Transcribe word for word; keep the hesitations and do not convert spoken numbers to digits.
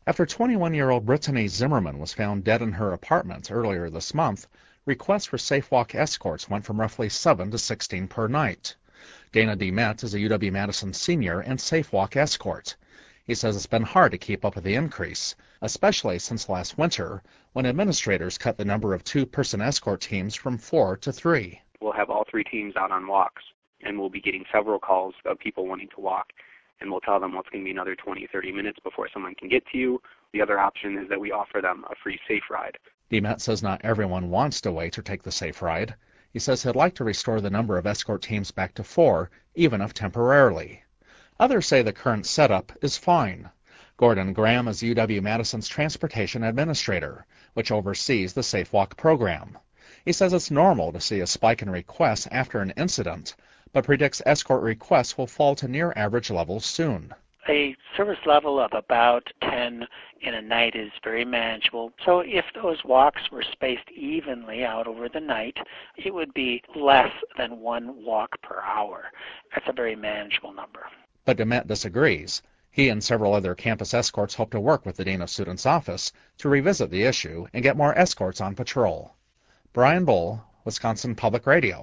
After twenty-one-year-old Brittany Zimmerman was found dead in her apartment earlier this month, requests for safe walk escorts went from roughly seven to sixteen per night. Dana DeMett is a U W-Madison senior and safe walk escort. He says it's been hard to keep up with the increase, especially since last winter, when administrators cut the number of two-person escort teams from four to three. We'll have all three teams out on walks, and we'll be getting several calls of people wanting to walk. And we'll tell them, well, it's going to be another twenty, thirty minutes before someone can get to you. The other option is that we offer them a free safe ride. DeMett says not everyone wants to wait or take the safe ride. He says he'd like to restore the number of escort teams back to four, even if temporarily. Others say the current setup is fine. Gordon Graham is U W-Madison's transportation administrator, which oversees the Safe Walk program. He says it's normal to see a spike in requests after an incident, but predicts escort requests will fall to near average levels soon. A service level of about ten in a night is very manageable. So if those walks were spaced evenly out over the night, it would be less than one walk per hour. That's a very manageable number. But DeMett disagrees. He and several other campus escorts hope to work with the Dean of Students' office to revisit the issue and get more escorts on patrol. Brian Bull, Wisconsin Public Radio.